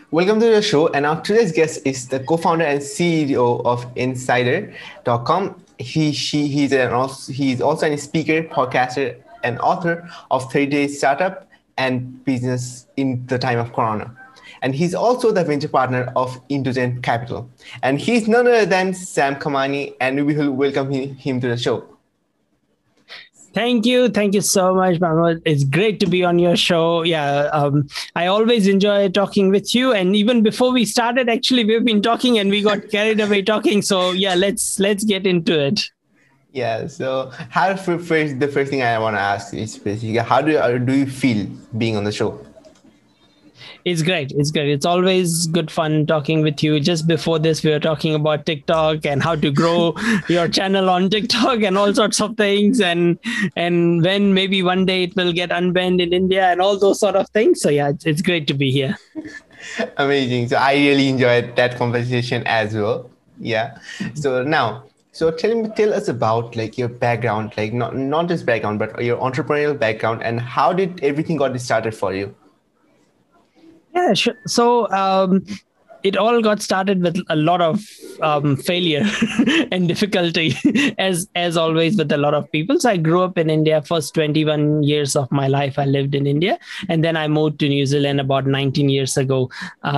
Welcome to the show. And our today's guest is the co-founder and CEO of Insider.com. He's also a speaker, podcaster, and author of 30 Days Startup and Business in the Time of Corona. And he's also the venture partner of Indulgent Capital. And he's none other than Sam Kamani, and we will welcome him to the show. Thank you. Thank you so much, Mahmoud. It's great to be on your show. I always enjoy talking with you. And even before we started, actually, we've been talking and we got carried away talking. So let's get into it. Yeah. So the first thing I want to ask is basically, how do you feel being on the show? It's great. It's always good fun talking with you. Just before this, we were talking about TikTok and how to grow your channel on TikTok and all sorts of things. And when maybe one day it will get unbanned in India and all those sort of things. So yeah, it's great to be here. Amazing. So I really enjoyed that conversation as well. Yeah. So tell us about like your background, like not just background, but your entrepreneurial background, and how did everything got started for you? Yeah, sure. So it all got started with a lot of failure and difficulty, as always with a lot of people. So I grew up in India. First 21 years of my life, I lived in India, and then I moved to New Zealand about 19 years ago.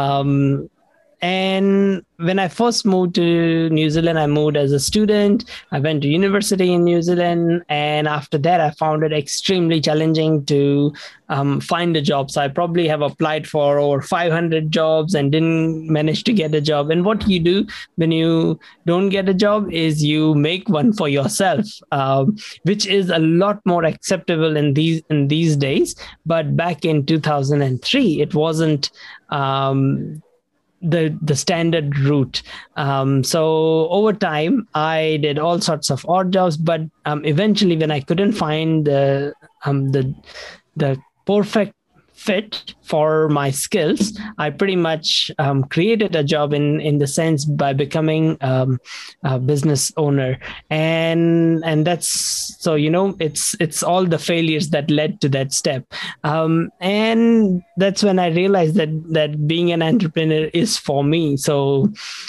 And when I first moved to New Zealand, I moved as a student. I went to university in New Zealand. And after that, I found it extremely challenging to find a job. So I probably have applied for over 500 jobs and didn't manage to get a job. And what you do when you don't get a job is you make one for yourself, which is a lot more acceptable in these days. But back in 2003, it wasn't the standard route. So over time, I did all sorts of odd jobs, but eventually, when I couldn't find the perfect fit for my skills, I pretty much created a job in the sense by becoming a business owner, and that's so it's all the failures that led to that step, and that's when I realized that being an entrepreneur is for me. So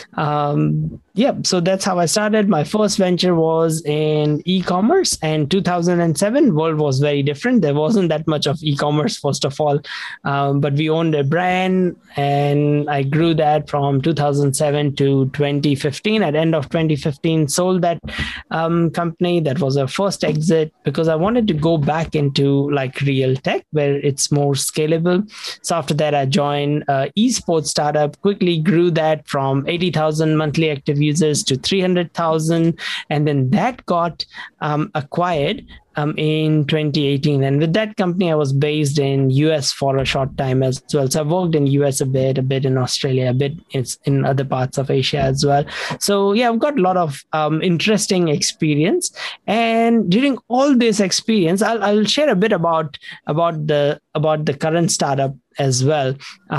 so that's how I started. My first venture was in e-commerce, and 2007 world was very different. There wasn't that much of e-commerce, first of all, but we owned a brand, and I grew that from 2007 to 2015. At the end of 2015, sold that company. That was our first exit because I wanted to go back into like real tech where it's more scalable. So after that, I joined esports startup, quickly grew that from 80,000 monthly active users to 300,000. And then that got acquired in 2018. And with that company, I was based in US for a short time as well. So I worked in US a bit in Australia, a bit in other parts of Asia as well. So yeah, I've got a lot of interesting experience. And during all this experience, I'll share a bit about the current startup as well.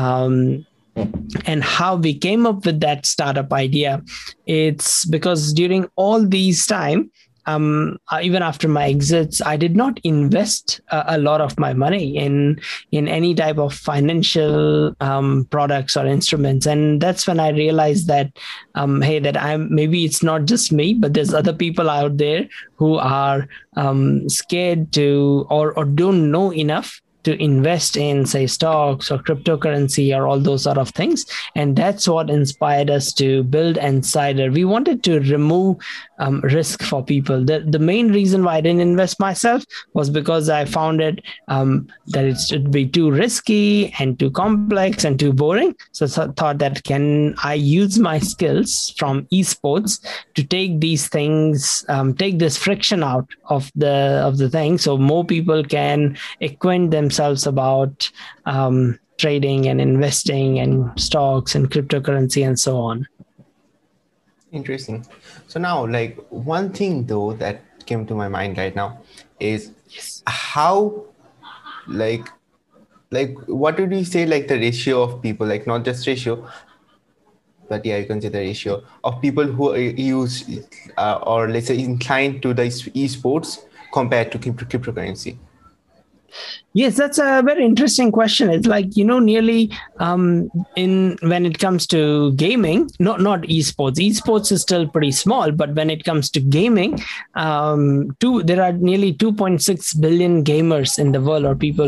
And how we came up with that startup idea. It's because during all these time, even after my exits, I did not invest a lot of my money in any type of financial products or instruments. And that's when I realized that, maybe it's not just me, but there's other people out there who are scared to or don't know enough to invest in, say, stocks or cryptocurrency or all those sort of things. And that's what inspired us to build Insider. We wanted to remove risk for people. The main reason why I didn't invest myself was because I found it that it should be too risky and too complex and too boring. So I thought that can I use my skills from esports to take these things, take this friction out of the thing, so more people can acquaint themselves about trading and investing and stocks and cryptocurrency and so on. Interesting. So now, like, one thing though that came to my mind right now is how, like what would you say, like the ratio of people, like not just ratio, but yeah, you can say the ratio of people who use or let's say inclined to the esports compared to cryptocurrency? Yes, that's a very interesting question. It's like, nearly in when it comes to gaming, not esports. Esports is still pretty small, but when it comes to gaming, there are nearly 2.6 billion gamers in the world, or people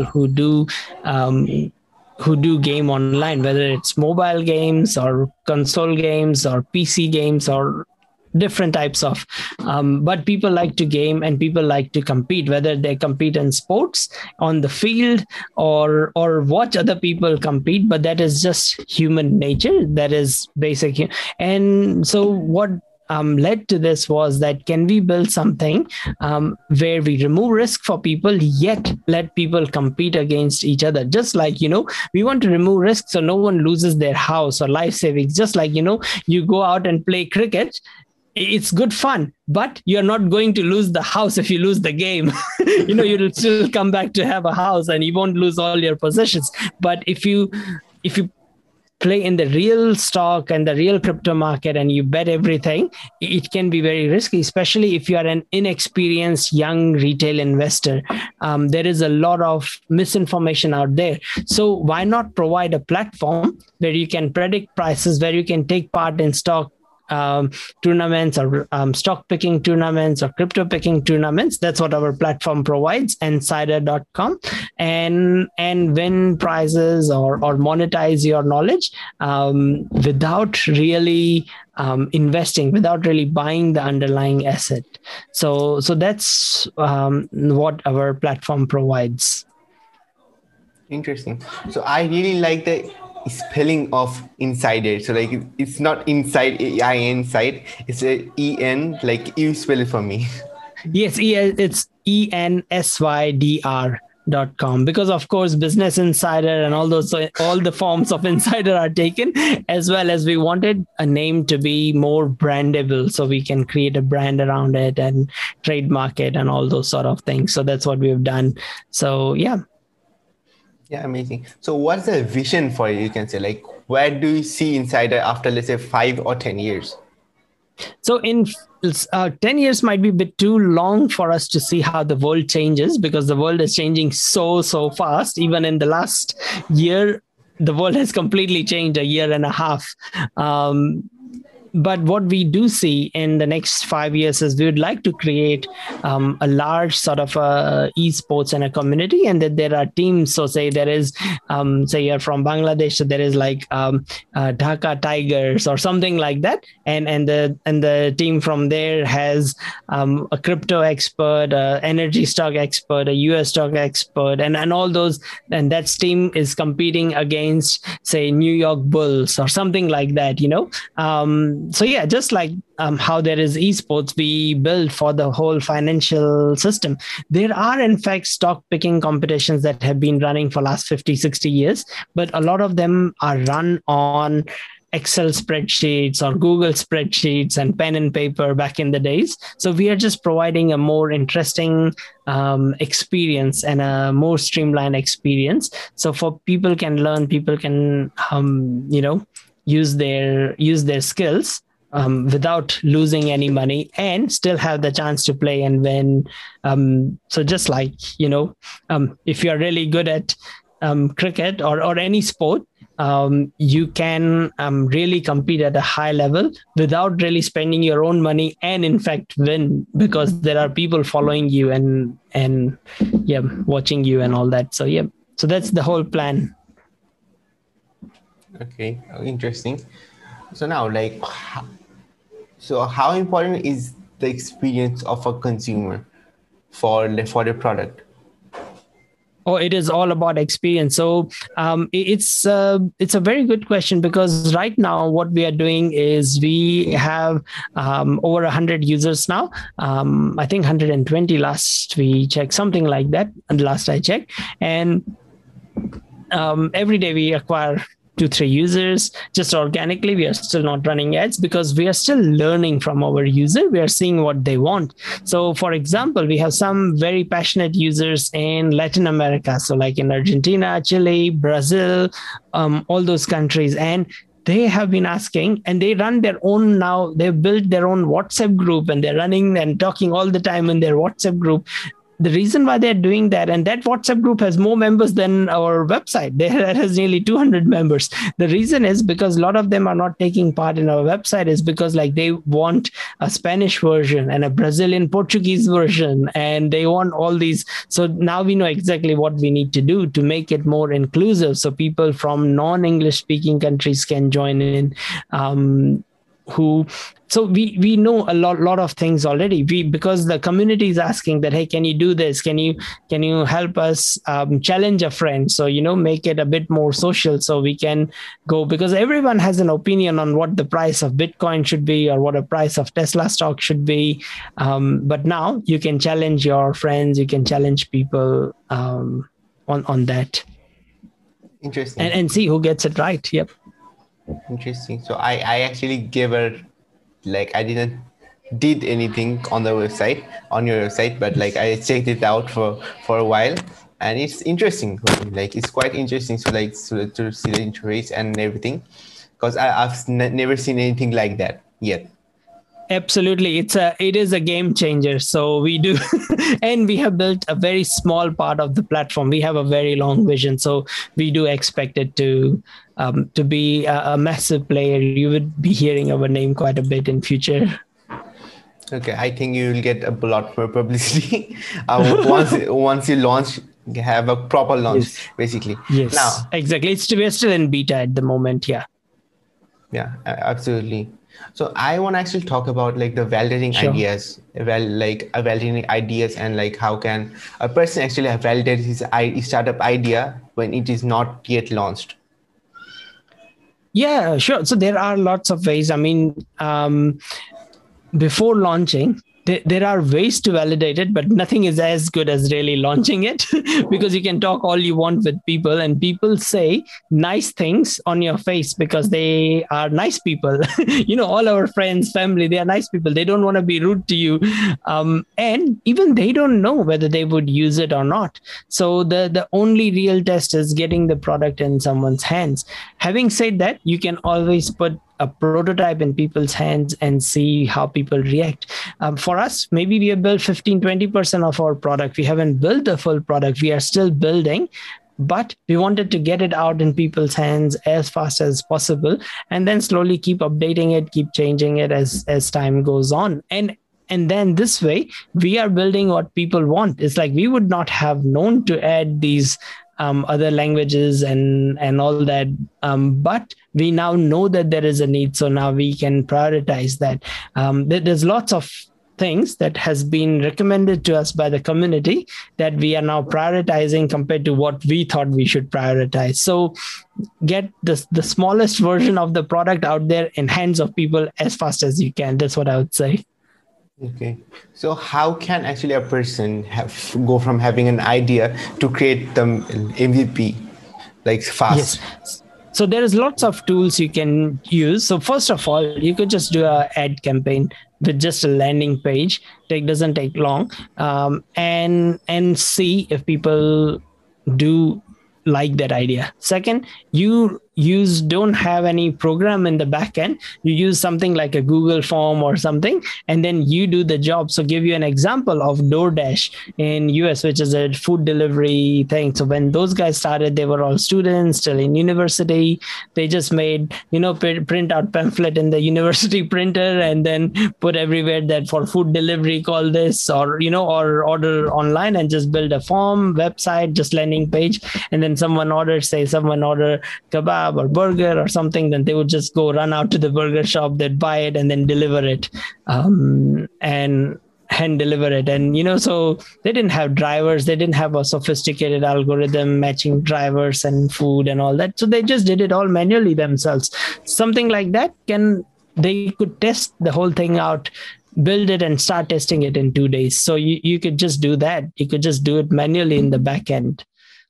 who do game online, whether it's mobile games or console games or PC games or different types of but people like to game and people like to compete, whether they compete in sports on the field or watch other people compete, but that is just human nature. That is basic. And so what led to this was that, can we build something where we remove risk for people yet let people compete against each other? Just like, we want to remove risk so no one loses their house or life savings. Just like, you go out and play cricket, it's good fun, but you're not going to lose the house if you lose the game. You'll still come back to have a house and you won't lose all your possessions. But if you play in the real stock and the real crypto market and you bet everything, it can be very risky, especially if you are an inexperienced young retail investor. There is a lot of misinformation out there. So why not provide a platform where you can predict prices, where you can take part in stock tournaments or stock picking tournaments or crypto picking tournaments? That's what our platform provides, insider.com, and win prizes or monetize your knowledge without really investing, without really buying the underlying asset. So that's what our platform provides. Interesting. So I really like the spelling of insider. So like it's not inside inside, it's a en, like you spell it for me. Yes, it's ENSYDR.com, because of course Business Insider and all the forms of insider are taken, as well as we wanted a name to be more brandable, so we can create a brand around it and trademark it and all those sort of things. So that's what we've done. So yeah, amazing. So what's the vision for it? You can say, like, where do you see Insider after, let's say, 5 or 10 years? So in 10 years might be a bit too long for us to see how the world changes, because the world is changing so fast. Even in the last year, the world has completely changed, a year and a half. But what we do see in the next 5 years is we would like to create a large sort of esports and a community, and that there are teams. So say there is, say you're from Bangladesh, so there is like Dhaka Tigers or something like that, and the team from there has a crypto expert, a energy stock expert, a US stock expert, and all those, and that team is competing against, say, New York Bulls or something like that. So yeah, just like how there is esports, we build for the whole financial system. There are in fact stock picking competitions that have been running for last 50-60 years, but a lot of them are run on Excel spreadsheets or Google spreadsheets and pen and paper back in the days. So we are just providing a more interesting experience and a more streamlined experience. So for people can learn, people can use their skills without losing any money and still have the chance to play and win. So just like, if you're really good at cricket or any sport, you can really compete at a high level without really spending your own money, and in fact win, because there are people following you and watching you and all that. So so that's the whole plan. Okay, interesting. So now, like, so how important is the experience of a consumer for the product? Oh, it is all about experience. So it's a very good question, because right now what we are doing is we have over 100 users now. I think 120 last we checked, something like that, and last I checked. And every day we acquire 2-3 users just organically. We are still not running ads because we are still learning from our user. We are seeing what they want. So for example, we have some very passionate users in Latin America. So like in Argentina, Chile, Brazil, all those countries. And they have been asking, and they run their own now. They've built their own WhatsApp group, and they're running and talking all the time in their WhatsApp group. the reason why they're doing that, and that WhatsApp group has more members than our website. That has nearly 200 members. The reason is because a lot of them are not taking part in our website is because like they want a Spanish version and a Brazilian Portuguese version, and they want all these. So now we know exactly what we need to do to make it more inclusive, so people from non-English speaking countries can join in. Who So we know a lot of things already, because the community is asking that, hey, can you do this, can you help us challenge a friend, so make it a bit more social, so we can go, because everyone has an opinion on what the price of Bitcoin should be or what a price of Tesla stock should be, but now you can challenge your friends, you can challenge people on that. Interesting. And see who gets it right. Yep. Interesting. So I actually gave her, like, I didn't did anything on the website, on your website, but like I checked it out for a while, and it's interesting. Like it's quite interesting. So like to see the interest and everything, because I've never seen anything like that yet. Absolutely, it is a game changer. So we do, and we have built a very small part of the platform. We have a very long vision, so we do expect it to be a massive player. You would be hearing our name quite a bit in future. Okay, I think you will get a lot more publicity once you launch, have a proper launch, yes. Basically. Yes, now exactly. We're still in beta at the moment. Yeah, absolutely. So I want to actually talk about like the validating ideas, validating ideas, and like how can a person actually validate his startup idea when it is not yet launched? Yeah, sure. So there are lots of ways. I mean, before launching, there are ways to validate it, but nothing is as good as really launching it because you can talk all you want with people, and people say nice things on your face because they are nice people. All our friends, family, they are nice people. They don't want to be rude to you. And even they don't know whether they would use it or not. So the only real test is getting the product in someone's hands. Having said that, you can always put a prototype in people's hands and see how people react. For us, maybe we have built 15-20% of our product. We haven't built the full product. We are still building, but we wanted to get it out in people's hands as fast as possible, and then slowly keep updating it, keep changing it as time goes on. And then this way, we are building what people want. It's like we would not have known to add these other languages and all that. But we now know that there is a need. So now we can prioritize that. There's lots of things that has been recommended to us by the community that we are now prioritizing compared to what we thought we should prioritize. So get the smallest version of the product out there in hands of people as fast as you can. That's what I would say. Okay, so how can actually a person go from having an idea to create the MVP like fast? Yes. So there is lots of tools you can use. So first of all, you could just do an ad campaign with just a landing page. It doesn't take long, and see if people do like that idea. Second, you don't have any program in the back end. You use something like a Google form or something, and then you do the job. So give you an example of DoorDash in US, which is a food delivery thing. So when those guys started, they were all students still in university. They just made, print out pamphlet in the university printer and then put everywhere that for food delivery, call this, or order online, and just build a form, website, just landing page. And then someone order kebab or burger or something, then they would just go run out to the burger shop, they'd buy it and then deliver it, and hand deliver it. And so they didn't have drivers, they didn't have a sophisticated algorithm matching drivers and food and all that, so they just did it all manually themselves. Something like that, they could test the whole thing out, build it and start testing it in 2 days. So you could just do that. You could just do it manually in the back end.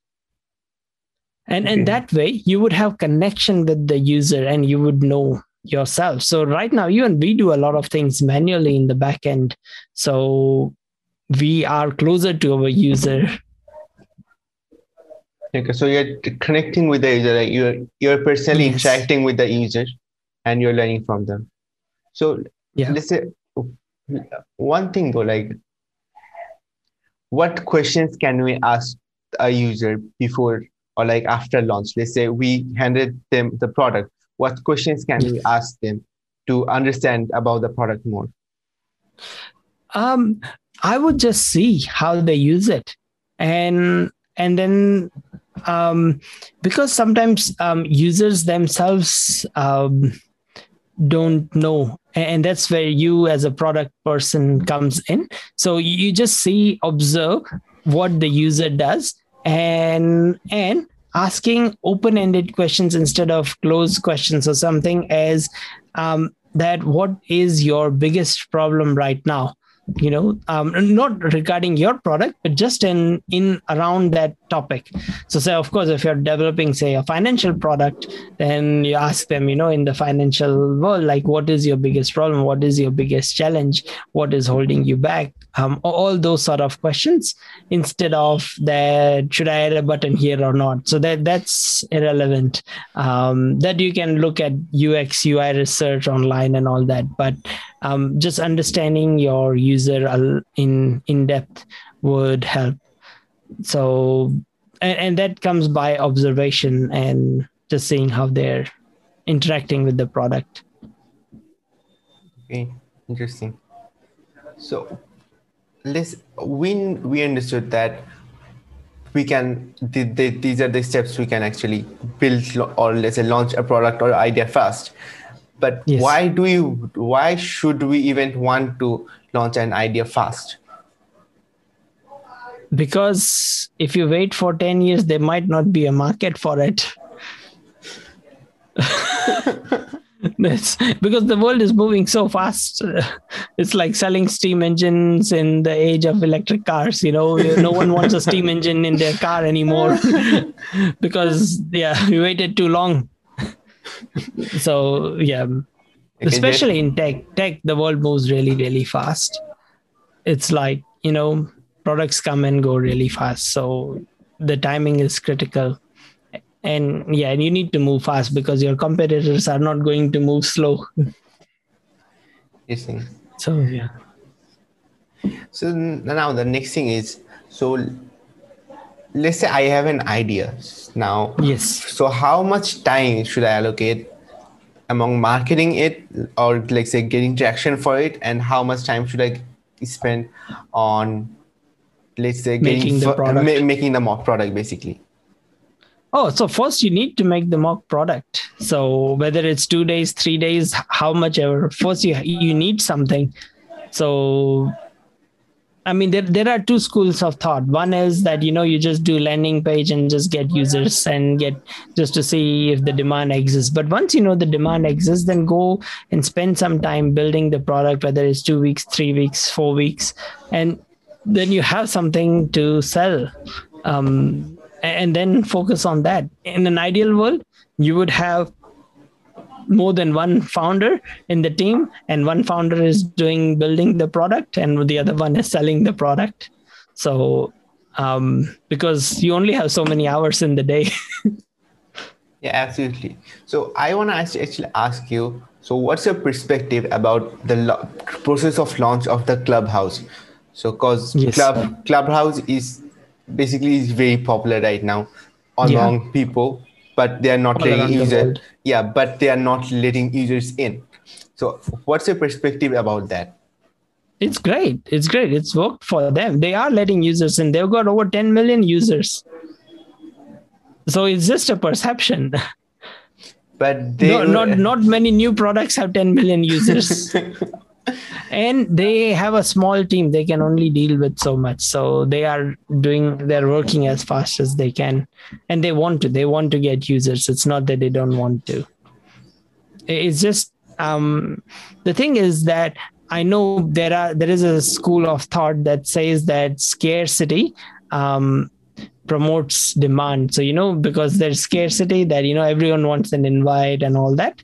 And that way you would have connection with the user and you would know yourself. So right now, even we do a lot of things manually in the back end. So we are closer to our user. Okay, so you're connecting with the user, like you're personally interacting with the user and you're learning from them. So let's say one thing though, like what questions can we ask a user before or like after launch? Let's say we handed them the product. What questions can we ask them to understand about the product more? I would just see how they use it, and then because sometimes users themselves don't know, and that's where you as a product person comes in. So you just see, observe what the user does, and asking open-ended questions instead of closed questions, or something as that what is your biggest problem right now, not regarding your product, but just in around that topic. So say, of course, if you're developing, say, a financial product, then you ask them, in the financial world, like, what is your biggest problem, what is your biggest challenge, what is holding you back, all those sort of questions, instead of that, should I add a button here or not? So that's irrelevant. That you can look at UX UI research online and all that, but just understanding your user in depth would help. So, and that comes by observation and just seeing how they're interacting with the product. Okay, interesting. So we understood that we can these are the steps we can actually build or let's say launch a product or idea fast. But Yes. why should we even want to launch an idea fast? Because if you wait for 10 years, there might not be a market for it. That's because the world is moving so fast. It's like selling steam engines in the age of electric cars. No one wants a steam engine in their car anymore because we waited too long. So especially in tech, the world moves really, really fast. It's like, products come and go really fast. So the timing is critical. And you need to move fast because your competitors are not going to move slow. Interesting. So, So now the next thing is, so let's say I have an idea now. Yes. So how much time should I allocate among marketing it, or like say getting traction for it, and how much time should I spend on, let's say, making the mock product basically? Oh, so first you need to make the mock product. So whether it's 2 days, 3 days, how much ever, first you need something. So, I mean, there are two schools of thought. One is that, you just do landing page and just get users and get just to see if the demand exists. But once you know the demand exists, then go and spend some time building the product, whether it's 2 weeks, 3 weeks, 4 weeks, and then you have something to sell. And then focus on that. In an ideal world, you would have more than one founder in the team, and one founder is building the product, and the other one is selling the product. So, because you only have so many hours in the day. Yeah, absolutely. So I want to actually ask you, so what's your perspective about the process of launch of the Clubhouse? So, because Clubhouse is basically very popular right now among people, but they are not letting users. Yeah, but they are not letting users in. So, what's your perspective about that? It's great. It's worked for them. They are letting users in. They've got over 10 million users. So it's just a perception. But not many new products have 10 million users. And they have a small team. They can only deal with so much. So they're working as fast as they can. And they want to get users. It's not that they don't want to. It's just, the thing is that I know there is a school of thought that says that scarcity promotes demand. So, because there's scarcity, that, everyone wants an invite and all that.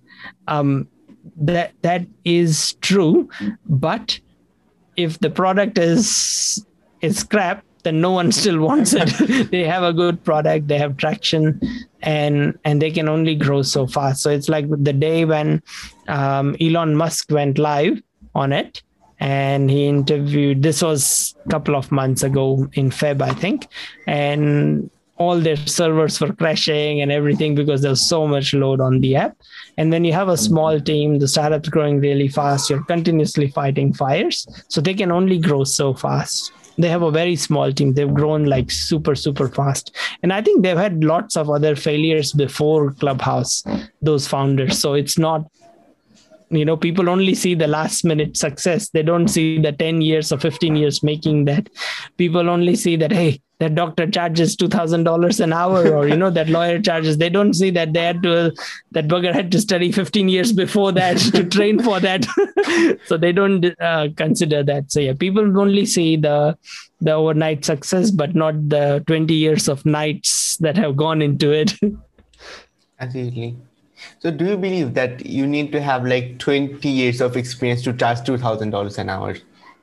That is true, but if the product is crap, then no one still wants it. They have a good product, they have traction, and they can only grow so fast. So it's like the day when Elon Musk went live on it, and he interviewed. This was a couple of months ago in Feb, I think, and all their servers were crashing and everything because there was so much load on the app. And when you have a small team, the startup's growing really fast, you're continuously fighting fires. So they can only grow so fast. They have a very small team. They've grown like super, super fast. And I think they've had lots of other failures before Clubhouse, those founders. So it's not, people only see the last minute success. They don't see the 10 years or 15 years making that. People only see that, hey, that doctor charges $2,000 an hour, or, that lawyer charges. They don't see that that bugger had to study 15 years before that to train for that. So they don't consider that. So yeah, people only see the overnight success, but not the 20 years of nights that have gone into it. Absolutely. So do you believe that you need to have like 20 years of experience to charge $2,000 an hour?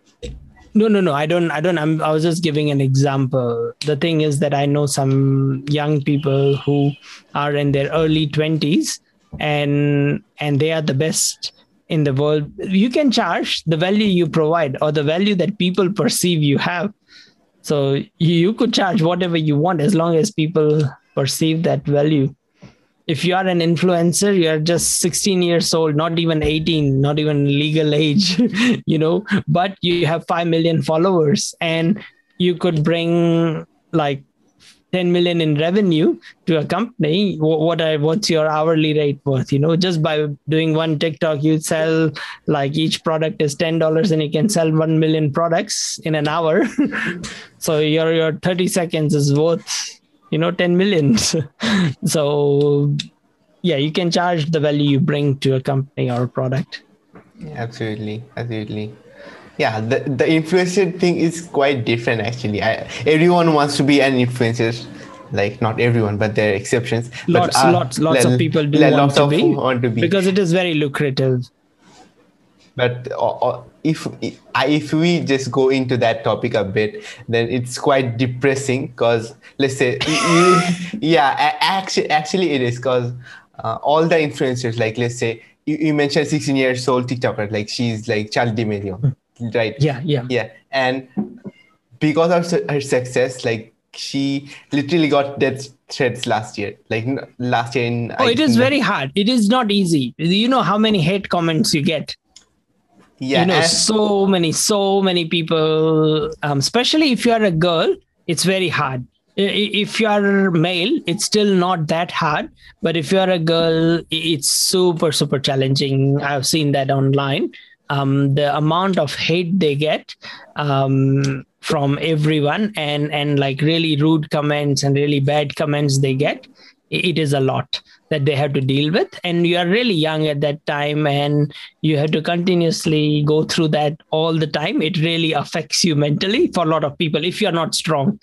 No. I don't. I was just giving an example. The thing is that I know some young people who are in their early 20s and they are the best in the world. You can charge the value you provide or the value that people perceive you have. So you could charge whatever you want as long as people perceive that value. If you are an influencer, you're just 16 years old, not even 18, not even legal age, but you have 5 million followers and you could bring like 10 million in revenue to a company. What's your hourly rate worth? Just by doing one TikTok, you sell like each product is $10 and you can sell 1 million products in an hour. So your 30 seconds is worth 10 million. So yeah, you can charge the value you bring to a company or a product. Absolutely. Yeah, the influencer thing is quite different actually. Everyone wants to be an influencer. Like not everyone, but there are exceptions. Lots of people do want to be because it is very lucrative. But if we just go into that topic a bit, then it's quite depressing because let's say, actually it is because all the influencers, like let's say you mentioned 16 years old TikToker, like she's like Charli D'Amelio, right? Yeah. And because of her success, like she literally got death threats last year. It is very hard. It is not easy. You know how many hate comments you get. Yeah, so many people, especially if you are a girl, it's very hard. If you are male, it's still not that hard. But if you are a girl, it's super, super challenging. I've seen that online. The amount of hate they get from everyone and like really rude comments and really bad comments they get, it is a lot that they have to deal with. And you are really young at that time and you have to continuously go through that all the time. It really affects you mentally for a lot of people if you're not strong.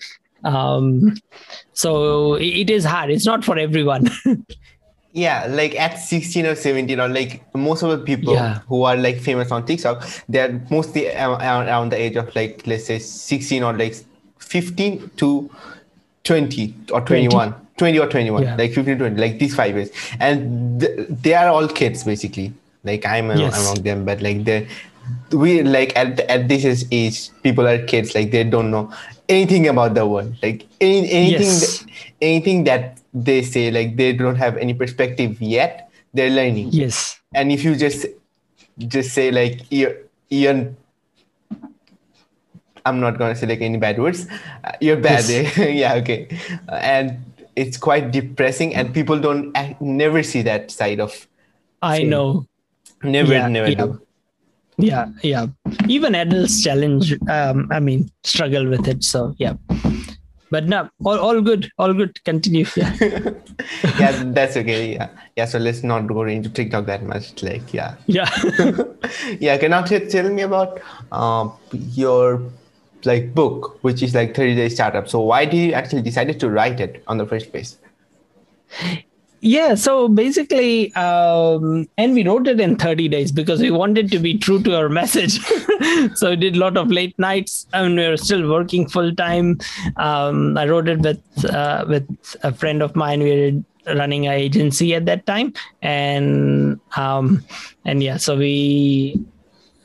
So it is hard. It's not for everyone. Yeah, like at 16 or 17, or like most of the people who are like famous on TikTok, they're mostly around the age of like, let's say 16 or like 15 to 20 or 21. 20 or 21, like 15, 20, like these 5 years. And they are all kids, basically. Like I'm among them, but like we like at this age, people are kids, like they don't know anything about the world. Like anything that they say, like they don't have any perspective yet, they're learning. Yes. And if you just say like, Ian, I'm not going to say like any bad words, you're bad. Yes. Yeah, okay. And it's quite depressing and people never see that side of. I know. Never. Yeah. Even adults struggle with it. So yeah. But no, all good. Continue. Yeah. Yeah, that's okay. Yeah. So let's not go into TikTok that much. Like, yeah. Yeah. Yeah. Can you tell me about your like book, which is like 30-day startup. So why did you actually decided to write it on the first place? Yeah, so basically, and we wrote it in 30 days because we wanted to be true to our message. So we did a lot of late nights and we were still working full time. I wrote it with a friend of mine. We were running an agency at that time. And so we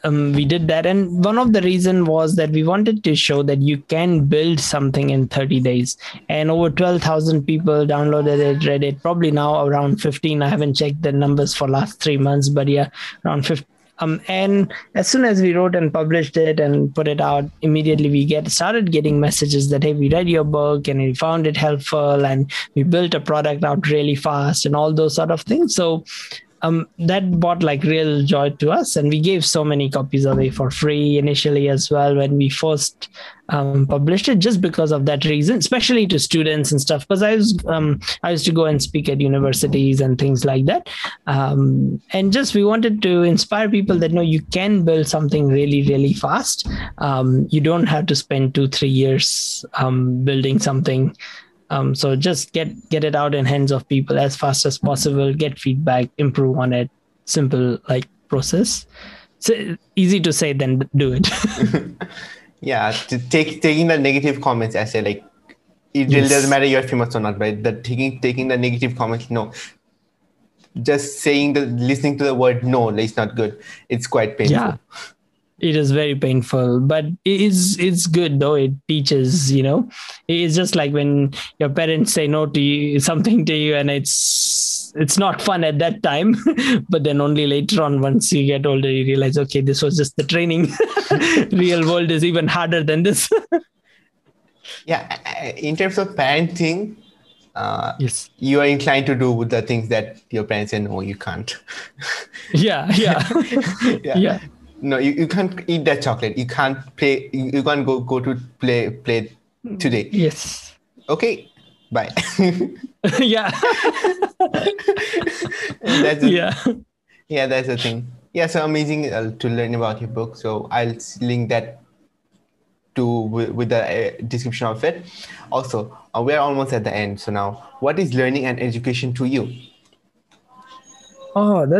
we did that. And one of the reason was that we wanted to show that you can build something in 30 days. And over 12,000 people downloaded it, read it. Probably now around 15. I haven't checked the numbers for last 3 months, but yeah, around 15. And as soon as we wrote and published it and put it out, immediately we started getting messages that, hey, we read your book and we found it helpful, and we built a product out really fast, and all those sort of things. So that brought like real joy to us, and we gave so many copies away for free initially as well when we first published it, just because of that reason, especially to students and stuff, because I used to go and speak at universities and things like that, and just we wanted to inspire people that no, you can build something really, really fast. You don't have to spend 2-3 years building something. So just get it out in hands of people as fast as possible, get feedback, improve on it. Simple like process. So easy to say than do it. Yeah, taking the negative comments as a like, it really doesn't matter you're famous or not, right? That taking the negative comments, no. Just listening to the word no, it's not good. It's quite painful. Yeah. It is very painful, but it's good though. It teaches, it's just like when your parents say no to you, something to you, and it's not fun at that time, but then only later on, once you get older, you realize, okay, this was just the training. Real world is even harder than this. Yeah. In terms of parenting, yes, you are inclined to do the things that your parents say, no, you can't. Yeah. No, you can't eat that chocolate. You can't play. You can't go to play today. Yes. Okay. Bye. Yeah. Yeah, that's the thing. Yeah, so amazing to learn about your book. So I'll link that with the description of it. Also, we're almost at the end. So now, what is learning and education to you? Oh,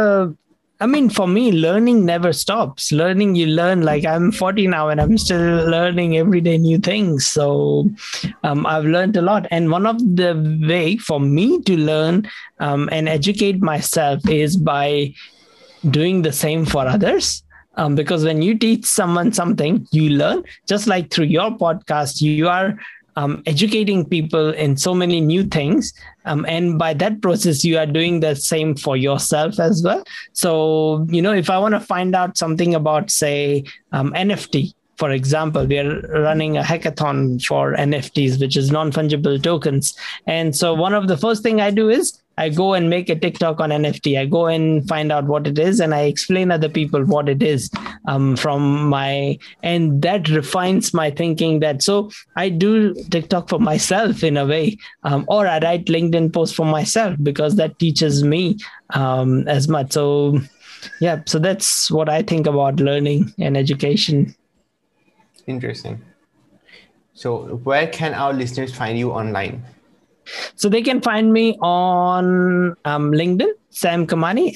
for me, learning never stops. Learning, you learn. Like I'm 40 now and I'm still learning every day new things. So I've learned a lot. And one of the way for me to learn and educate myself is by doing the same for others. Because when you teach someone something, you learn. Just like through your podcast, you are educating people in so many new things. And by that process, you are doing the same for yourself as well. So, if I want to find out something about, say, NFT, for example, we are running a hackathon for NFTs, which is non-fungible tokens. And so one of the first thing I do is I go and make a TikTok on NFT. I go and find out what it is, and I explain other people what it is and that refines my thinking. So I do TikTok for myself in a way, or I write LinkedIn posts for myself because that teaches me as much. So yeah, so that's what I think about learning and education. Interesting. So where can our listeners find you online? So they can find me on LinkedIn, Sam Kamani,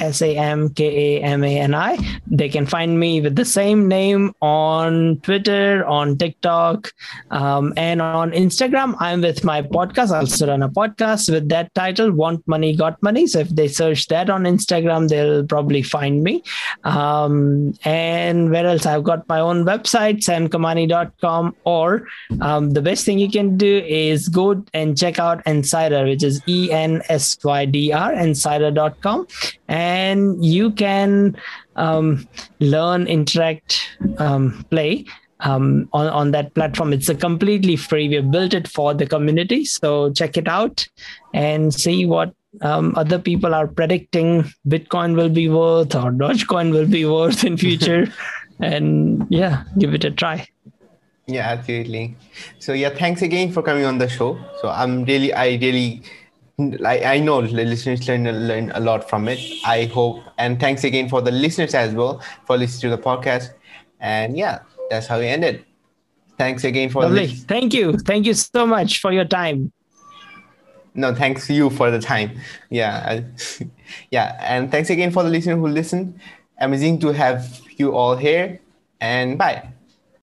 SAMKAMANI. They can find me with the same name on Twitter, on TikTok, and on Instagram. I'm with my podcast. I also run a podcast with that title, Want Money, Got Money. So if they search that on Instagram, they'll probably find me. And where else? I've got my own website, samkamani.com, or the best thing you can do is go and check out Ensyder, which is ENSYDR, ensyder.com. And you can learn, interact, play on that platform. It's a completely free. We built it for the community. So check it out and see what other people are predicting Bitcoin will be worth or Dogecoin will be worth in future. And yeah, give it a try. Yeah, absolutely. So yeah, thanks again for coming on the show. So I know the listeners learn a lot from it. I hope, and thanks again for the listeners as well for listening to the podcast. And yeah, that's how we end it. Thanks again for Lovely. Thank you so much for your time. No, thanks to you for the time. Yeah, and thanks again for the listener who listened. Amazing to have you all here, and bye.